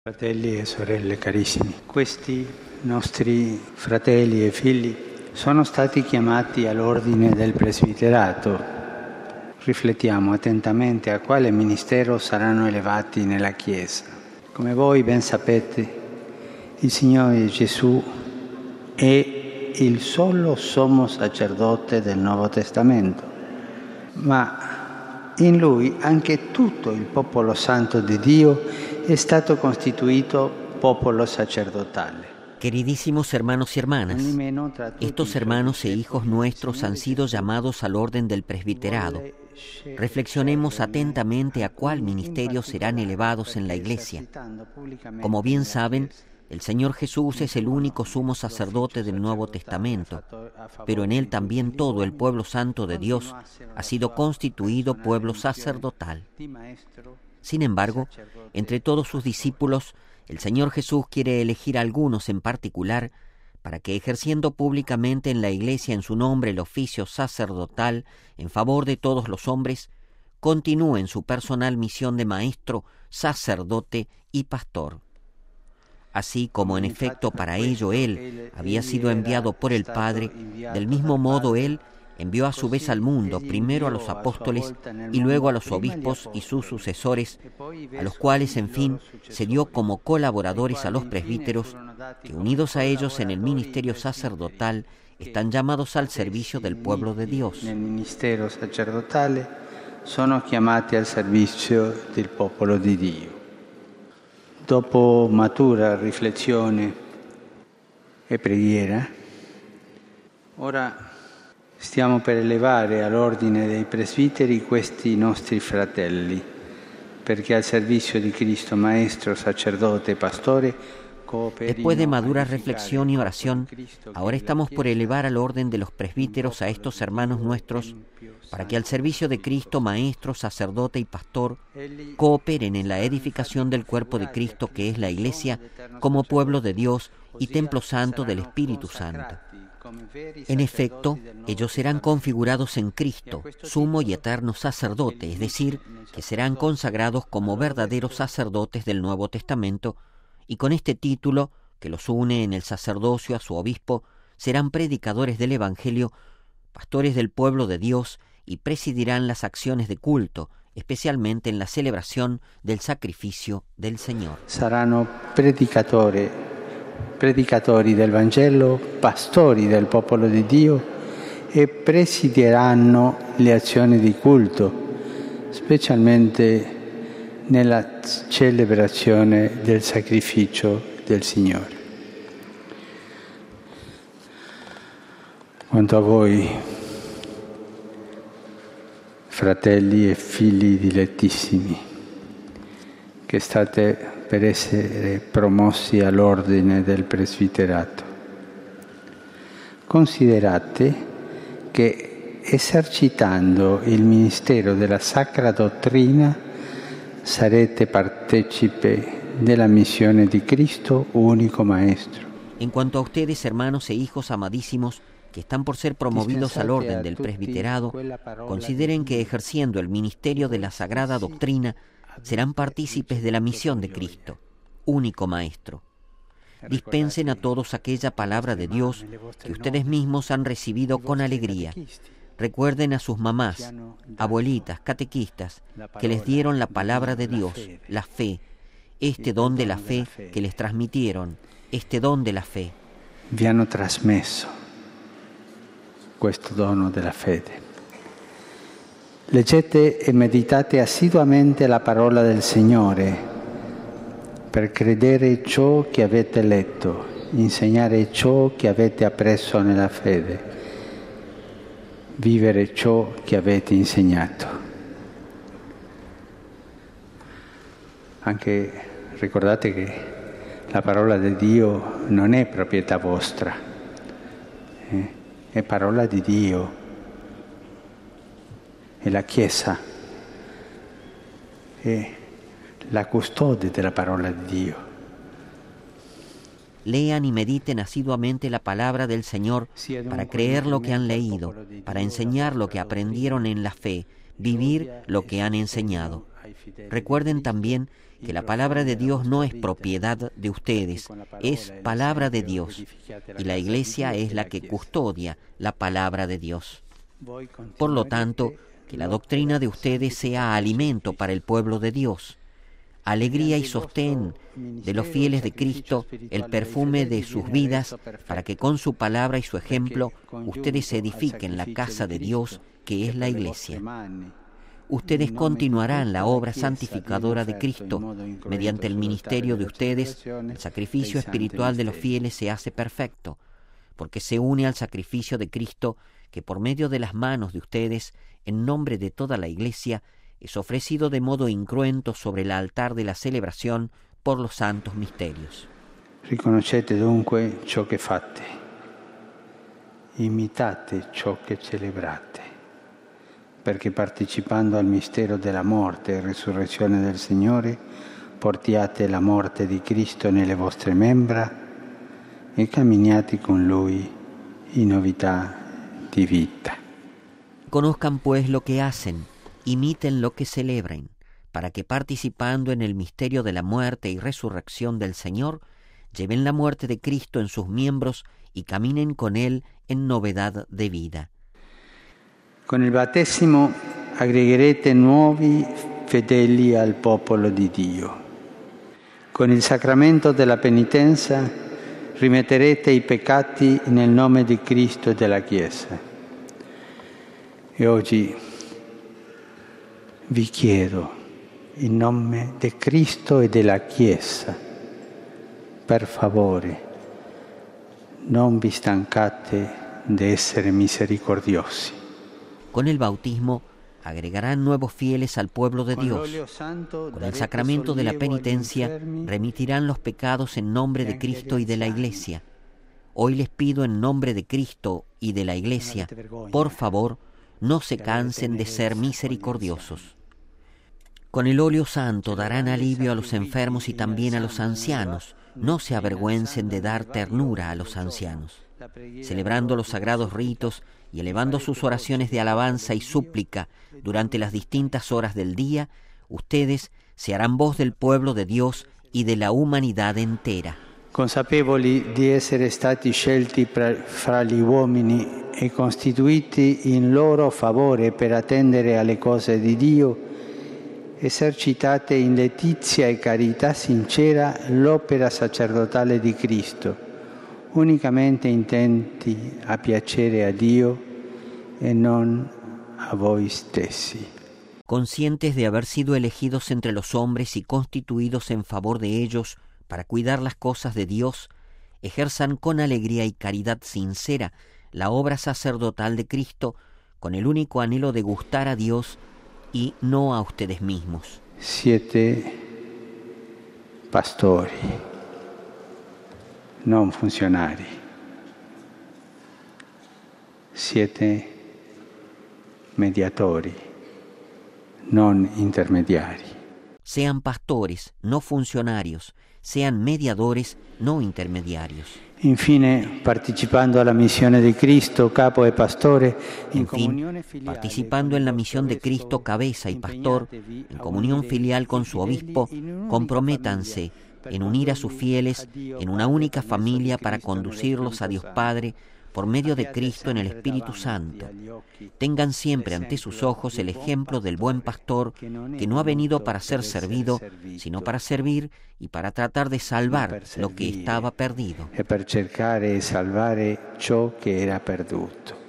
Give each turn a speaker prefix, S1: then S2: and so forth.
S1: Fratelli e sorelle carissimi, questi nostri fratelli e figli sono stati chiamati all'ordine del presbiterato. Riflettiamo attentamente a quale ministero saranno elevati nella Chiesa. Come voi ben sapete, il Signore Gesù è il solo sommo sacerdote del Nuovo Testamento, ma in Lui anche tutto il popolo santo di Dio è stato constituito popolo sacerdotal.
S2: Queridísimos hermanos y hermanas, estos hermanos e hijos nuestros han sido llamados al orden del presbiterado. Reflexionemos atentamente a cuál ministerio serán elevados en la Iglesia. Como bien saben, el Señor Jesús es el único sumo sacerdote del Nuevo Testamento, pero en Él también todo el pueblo santo de Dios ha sido constituido pueblo sacerdotal. Sin embargo, entre todos sus discípulos, el Señor Jesús quiere elegir a algunos en particular para que, ejerciendo públicamente en la Iglesia en su nombre el oficio sacerdotal en favor de todos los hombres, continúen su personal misión de maestro, sacerdote y pastor. Así como en efecto para ello Él había sido enviado por el Padre, del mismo modo Él envió a su vez al mundo, primero a los apóstoles y luego a los obispos y sus sucesores, a los cuales, en fin, se dio como colaboradores a los presbíteros, que unidos a ellos en el ministerio sacerdotal, están llamados al servicio del pueblo de Dios.
S1: Nel ministero sacerdotale sono chiamati al servizio del popolo di Dio. Dopo matura riflessione e preghiera, ora stiamo per elevare all'ordine dei presbiteri questi nostri fratelli, perché al servizio di Cristo, Maestro, Sacerdote e Pastore,
S2: Después de madura reflexión y oración, ahora estamos por elevar al orden de los presbíteros a estos hermanos nuestros, para que al servicio de Cristo, Maestro, Sacerdote y Pastor, cooperen en la edificación del cuerpo de Cristo, que es la Iglesia, como pueblo de Dios y templo santo del Espíritu Santo. En efecto, ellos serán configurados en Cristo, sumo y eterno sacerdote, es decir, que serán consagrados como verdaderos sacerdotes del Nuevo Testamento, y con este título, que los une en el sacerdocio a su obispo, serán predicadores del Evangelio, pastores del pueblo de Dios, y presidirán las acciones de culto, especialmente en la celebración del sacrificio del Señor.
S1: Saranno predicatori del Vangelo, pastori del popolo di Dio e presideranno le azioni di culto, specialmente nella celebrazione del sacrificio del Signore. Quanto a voi, fratelli e figli dilettissimi, che state per essere promossi all'ordine del presbiterato, considerate che esercitando il ministero della Sacra Dottrina sarete partecipe della missione di Cristo, único Maestro.
S2: En cuanto a ustedes, hermanos e hijos amadísimos, que están por ser promovidos al orden del presbiterado, consideren que ejerciendo el ministerio de la Sagrada Doctrina serán partícipes de la misión de Cristo, único Maestro. Dispensen a todos aquella palabra de Dios que ustedes mismos han recibido con alegría. Recuerden a sus mamás, abuelitas, catequistas, que les dieron la palabra de Dios, la fe, este don de la fe que les transmitieron, este don de la fe.
S1: Vi hanno trasmesso questo dono della fede. Leggete e meditate assiduamente la parola del Signore per credere ciò che avete letto, insegnare ciò che avete appreso nella fede, vivere ciò che avete insegnato. Anche ricordate che la parola di Dio non è proprietà vostra, è parola di Dio, è la Chiesa, è la custode della parola di Dio.
S2: Lean y mediten asiduamente la palabra del Señor para creer lo que han leído, para enseñar lo que aprendieron en la fe, vivir lo que han enseñado. Recuerden también que la palabra de Dios no es propiedad de ustedes, es palabra de Dios, y la Iglesia es la que custodia la palabra de Dios. Por lo tanto, que la doctrina de ustedes sea alimento para el pueblo de Dios, alegría y sostén de los fieles de Cristo, el perfume de sus vidas, para que con su palabra y su ejemplo ustedes edifiquen la casa de Dios, que es la Iglesia. Ustedes continuarán la obra santificadora de Cristo. Mediante el ministerio de ustedes, el sacrificio espiritual de los fieles se hace perfecto, porque se une al sacrificio de Cristo, que por medio de las manos de ustedes, en nombre de toda la Iglesia, es ofrecido de modo incruento sobre el altar de la celebración por los santos misterios.
S1: Riconoscete dunque ciò che fate, imitate ciò che celebrate, perché partecipando al mistero della morte e resurrezione del Signore, portiate la morte di Cristo nelle vostre membra e camminiate con Lui in novità di vita.
S2: Conozcan pues lo que hacen, imiten lo que celebren, para que participando en el misterio de la muerte y resurrección del Señor, lleven la muerte de Cristo en sus miembros y caminen con Él en novedad de vida.
S1: Con il battesimo aggregherete nuovi fedeli al popolo di Dio. Con il sacramento della penitenza rimetterete i peccati nel nome di Cristo e della Chiesa. E oggi vi chiedo, in nome di Cristo e della Chiesa, per favore, non vi stancate di essere misericordiosi.
S2: Con el bautismo agregarán nuevos fieles al pueblo de Dios. Con el sacramento de la penitencia remitirán los pecados en nombre de Cristo y de la Iglesia. Hoy les pido en nombre de Cristo y de la Iglesia, por favor, no se cansen de ser misericordiosos. Con el óleo santo darán alivio a los enfermos y también a los ancianos. No se avergüencen de dar ternura a los ancianos. Celebrando los sagrados ritos y elevando sus oraciones de alabanza y súplica durante las distintas horas del día, ustedes se harán voz del pueblo de Dios y de la humanidad entera.
S1: Consapevoli di essere stati scelti fra gli uomini e costituiti in loro favore per attendere alle cose di Dio, esercitate in letizia e carità sincera l'opera sacerdotale di Cristo, unicamente intenti a piacere a Dio e non a voi stessi.
S2: Conscientes de haber sido elegidos entre los hombres y constituidos en favor de ellos para cuidar las cosas de Dios, ejerzan con alegría y caridad sincera la obra sacerdotal de Cristo con el único anhelo de gustar a Dios y no a ustedes mismos.
S1: Siete pastori, non funzionari. Siete mediatori, non intermediari.
S2: Sean pastores, no funcionarios, sean mediadores, no intermediarios.
S1: Infine, partecipando alla missione di Cristo, capo e pastore,
S2: en fin, participando en la misión de Cristo, cabeza y pastor, en comunión filial con su obispo, comprométanse en unir a sus fieles en una única familia para conducirlos a Dios Padre por medio de Cristo en el Espíritu Santo. Tengan siempre ante sus ojos el ejemplo del buen pastor que no ha venido para ser servido, sino para servir y para tratar de salvar lo que estaba perdido.
S1: E per cercare e salvare ciò che era perduto.